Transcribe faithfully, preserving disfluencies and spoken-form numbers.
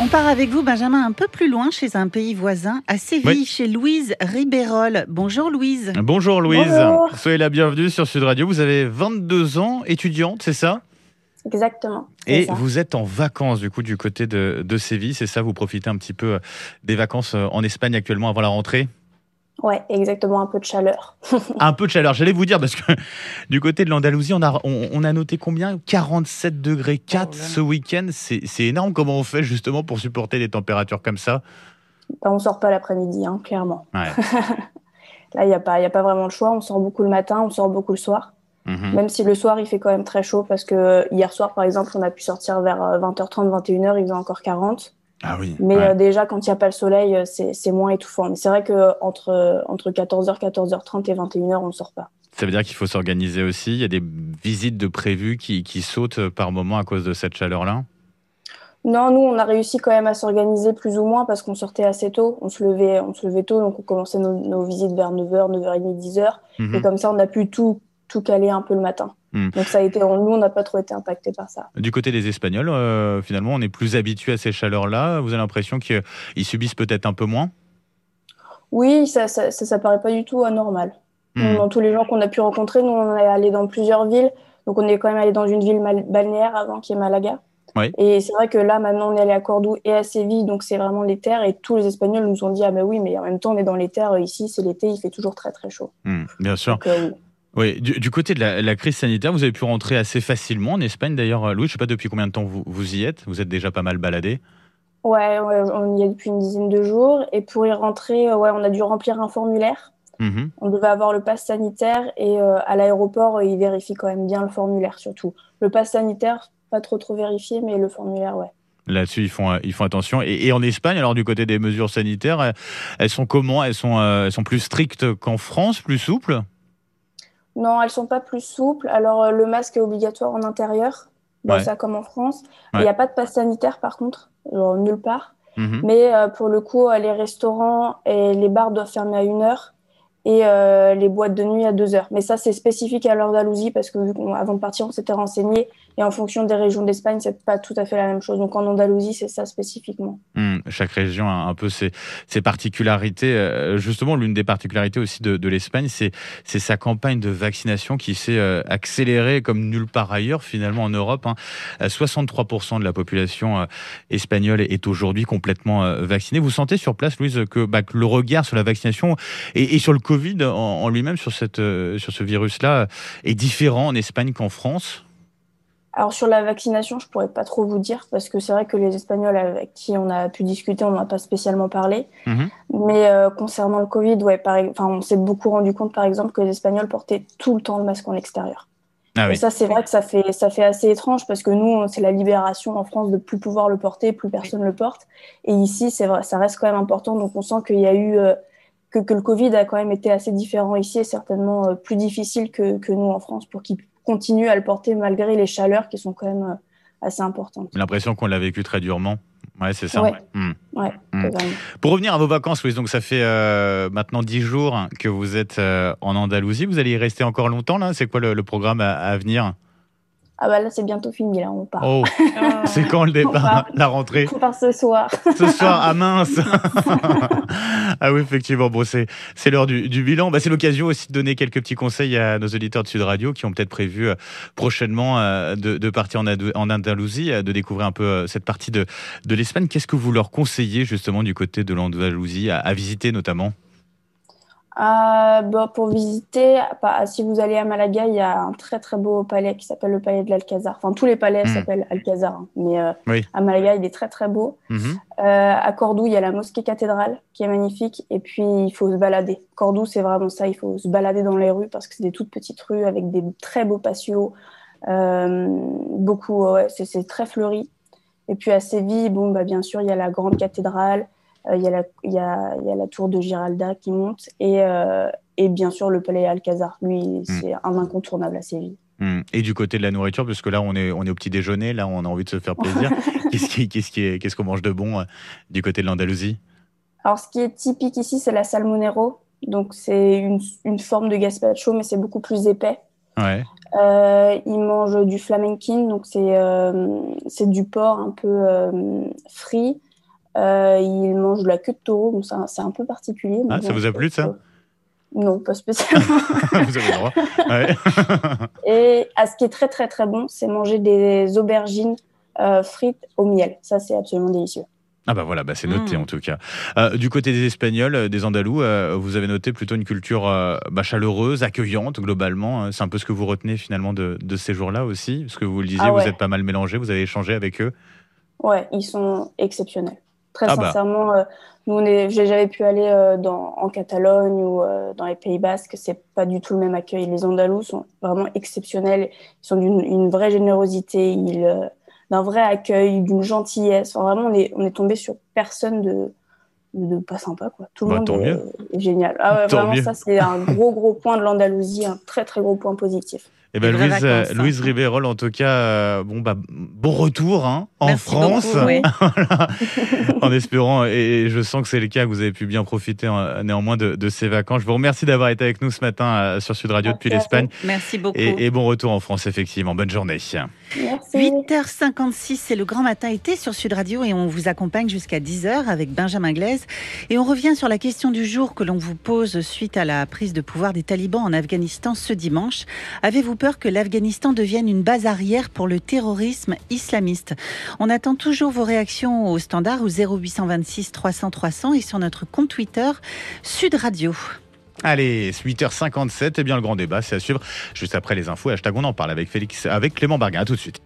On part avec vous, Benjamin, un peu plus loin, chez un pays voisin, à Séville, oui. chez Louise Ribérol. Bonjour Louise. Bonjour Louise. Bonjour. Soyez la bienvenue sur Sud Radio. Vous avez vingt-deux ans, étudiante, c'est ça ? Exactement. Et ça. vous êtes en vacances du coup du côté de, de Séville, c'est ça ? Vous profitez un petit peu des vacances en Espagne actuellement avant la rentrée ? Ouais, exactement, un peu de chaleur. Un peu de chaleur, j'allais vous dire, parce que du côté de l'Andalousie, on a, on, on a noté combien ? quarante-sept degrés quatre oh ce week-end, c'est, c'est énorme. Comment on fait justement pour supporter des températures comme ça ? Ben, on sort pas l'après-midi, hein, clairement. Ouais. Là, il n'y a pas, y a pas vraiment le choix, on sort beaucoup le matin, on sort beaucoup le soir. Mmh. Même si le soir, il fait quand même très chaud, parce que hier soir, par exemple, on a pu sortir vers vingt heures trente, vingt et une heures, il faisait encore quarante. Ah oui, mais ouais. euh, déjà, quand il n'y a pas le soleil, c'est, c'est moins étouffant. Mais c'est vrai qu'entre entre quatorze heures, quatorze heures trente et vingt et une heures, on ne sort pas. Ça veut dire qu'il faut s'organiser aussi. Il y a des visites de prévues qui, qui sautent par moment à cause de cette chaleur-là ? Non, nous, on a réussi quand même à s'organiser plus ou moins parce qu'on sortait assez tôt. On se levait, on se levait tôt, donc on commençait nos, nos visites vers neuf heures, neuf heures trente, dix heures. Mmh. Et comme ça, on a pu tout, tout caler un peu le matin. Mmh. Donc ça a été, nous, on n'a pas trop été impactés par ça. Du côté des Espagnols, euh, finalement, on est plus habitué à ces chaleurs-là. Vous avez l'impression qu'ils subissent peut-être un peu moins ? Oui, ça, ça, ça, ça paraît pas du tout anormal. Mmh. Dans tous les gens qu'on a pu rencontrer, nous, on est allé dans plusieurs villes. Donc on est quand même allé dans une ville balnéaire avant, qui est Malaga. Oui. Et c'est vrai que là, maintenant, on est allé à Cordoue et à Séville, donc c'est vraiment les terres. Et tous les Espagnols nous ont dit « Ah ben oui, mais en même temps, on est dans les terres. Ici, c'est l'été, il fait toujours très, très chaud. Mmh, » Bien sûr. Donc, euh, oui. Oui, du, du côté de la, la crise sanitaire, vous avez pu rentrer assez facilement en Espagne. D'ailleurs, Louis, je ne sais pas depuis combien de temps vous, vous y êtes. Vous êtes déjà pas mal baladé. Ouais, ouais, on y est depuis une dizaine de jours. Et pour y rentrer, ouais, on a dû remplir un formulaire. Mmh. On devait avoir le pass sanitaire. Et euh, à l'aéroport, ils vérifient quand même bien le formulaire, surtout. Le pass sanitaire, pas trop trop vérifié, mais le formulaire, ouais. Là-dessus, ils font, ils font attention. Et, et en Espagne, alors du côté des mesures sanitaires, elles sont comment ? Elles sont, euh, elles sont plus strictes qu'en France, plus souples ? Non, elles sont pas plus souples. Alors, euh, le masque est obligatoire en intérieur. Bon, ouais. Ça, comme en France. Il ouais. n'y a pas de passe sanitaire, par contre, genre, nulle part. Mm-hmm. Mais euh, pour le coup, les restaurants et les bars doivent fermer à une heure et euh, les boîtes de nuit à deux heures. Mais ça, c'est spécifique à l'Andalousie parce que, avant de partir, on s'était renseigné. Et en fonction des régions d'Espagne, c'est pas tout à fait la même chose. Donc, en Andalousie, c'est ça spécifiquement. Mmh, chaque région a un peu ses, ses particularités. Euh, justement, l'une des particularités aussi de, de l'Espagne, c'est, c'est sa campagne de vaccination qui s'est euh, accélérée comme nulle part ailleurs, finalement, en Europe. Hein. soixante-trois pour cent de la population euh, espagnole est aujourd'hui complètement euh, vaccinée. Vous sentez sur place, Louise, que, bah, que le regard sur la vaccination et, et sur le Covid en, en lui-même, sur, cette, euh, sur ce virus-là, est différent en Espagne qu'en France ? Alors sur la vaccination, je pourrais pas trop vous dire parce que c'est vrai que les Espagnols avec qui on a pu discuter, on n'en a pas spécialement parlé. Mmh. Mais euh, concernant le Covid, ouais, pareil, enfin, on s'est beaucoup rendu compte par exemple que les Espagnols portaient tout le temps le masque en extérieur. Ah et oui. Ça, c'est vrai que ça fait, ça fait assez étrange parce que nous, c'est la libération en France de plus pouvoir le porter, plus personne le porte. Et ici, c'est vrai, ça reste quand même important. Donc on sent qu'il y a eu euh, que, que le Covid a quand même été assez différent ici et certainement euh, plus difficile que, que nous en France pour qu'ils continue à le porter malgré les chaleurs qui sont quand même assez importantes. J'ai l'impression qu'on l'a vécu très durement. Ouais, c'est ça. Ouais, mmh. ouais mmh. totalement. Pour revenir à vos vacances, Louise, donc ça fait euh, maintenant dix jours que vous êtes euh, en Andalousie. Vous allez y rester encore longtemps, là ? C'est quoi le, le programme à, à venir ? Ah bah là, c'est bientôt fini, là, on part. Oh, c'est quand le départ, la rentrée ? On part ce soir. Ce soir, ah mince. Ah oui, effectivement, bon, c'est, c'est l'heure du, du bilan. Bah, c'est l'occasion aussi de donner quelques petits conseils à nos auditeurs de Sud Radio qui ont peut-être prévu euh, prochainement euh, de, de partir en, Ad- en Andalousie, euh, de découvrir un peu euh, cette partie de, de l'Espagne. Qu'est-ce que vous leur conseillez justement du côté de l'Andalousie à, à visiter notamment ? Euh, bah, pour visiter, bah, si vous allez à Malaga, il y a un très très beau palais qui s'appelle le palais de l'Alcazar. Enfin, tous les palais mmh. s'appellent Alcazar, hein, mais euh, oui. à Malaga, il est très très beau. Mmh. Euh, à Cordoue, il y a la mosquée cathédrale qui est magnifique, et puis il faut se balader. Cordoue, c'est vraiment ça, il faut se balader dans les rues parce que c'est des toutes petites rues avec des très beaux patios, euh, beaucoup, ouais, c'est, c'est très fleuri. Et puis à Séville, bon, bah, bien sûr, il y a la grande cathédrale. Il euh, y, y, y a la tour de Giralda qui monte et, euh, et bien sûr le palais Alcazar. Lui, mmh. c'est un incontournable à Séville. Mmh. Et du côté de la nourriture, parce que là, on est, on est au petit déjeuner, là, on a envie de se faire plaisir. qu'est-ce, qui, qu'est-ce, qui est, qu'est-ce qu'on mange de bon euh, du côté de l'Andalousie ? Alors, ce qui est typique ici, c'est la salmonero. Donc, c'est une, une forme de gazpacho, mais c'est beaucoup plus épais. Ouais. Euh, ils mangent du flamenquin, donc c'est, euh, c'est du porc un peu euh, frit Euh, ils mangent de la queue de taureau, donc c'est un, c'est un peu particulier. Ah, bon, ça vous a plu, ça? Non, pas spécialement. Vous avez le droit. Ouais. Et à ce qui est très très très bon, c'est manger des aubergines euh, frites au miel. Ça, c'est absolument délicieux. Ah bah voilà, bah c'est noté Mmh. en tout cas. Euh, du côté des Espagnols, euh, des Andalous, euh, vous avez noté plutôt une culture euh, bah, chaleureuse, accueillante globalement. Euh, C'est un peu ce que vous retenez finalement de, de ces jours-là aussi. Parce que vous le disiez, Ah vous ouais, êtes pas mal mélangés, vous avez échangé avec eux. ouais, ils sont exceptionnels. Très Ah bah, sincèrement, euh, nous, on est, j'ai- j'avais pu aller euh, dans, en Catalogne ou euh, dans les Pays Basques, c'est pas du tout le même accueil. Les Andalous sont vraiment exceptionnels, ils sont d'une une vraie générosité, ils, euh, d'un vrai accueil, d'une gentillesse. Enfin, vraiment, on est, on est tombé sur personne de, de, de pas sympa, quoi. Tout le bah monde tant mieux, est, est génial. Ah ouais, tant vraiment, mieux. ça, c'est un gros, gros point de l'Andalousie, un très, très gros point positif. Eh Des ben vraies Louise, euh, vacances, hein. Louise Ribérol, en tout cas, euh, bon bah bon retour hein, en Merci France, beaucoup, oui. Voilà. En espérant, et je sens que c'est le cas, que vous avez pu bien profiter euh, néanmoins de, de ces vacances. Je vous remercie d'avoir été avec nous ce matin euh, sur Sud Radio depuis Merci à l'Espagne, vous. Merci beaucoup. et, et bon retour en France effectivement. Bonne journée. Merci. huit heures cinquante-six, c'est le Grand Matin été sur Sud Radio et on vous accompagne jusqu'à dix heures avec Benjamin Glaise. Et on revient sur la question du jour que l'on vous pose suite à la prise de pouvoir des talibans en Afghanistan ce dimanche. Avez-vous peur que l'Afghanistan devienne une base arrière pour le terrorisme islamiste? On attend toujours vos réactions au standard au zéro huit cent vingt-six trois cents trois cents et sur notre compte Twitter Sud Radio. Allez, huit heures cinquante-sept, et bien le grand débat, c'est à suivre juste après les infos. Hashtag on en parle avec Félix, avec Clément Barguin. À tout de suite.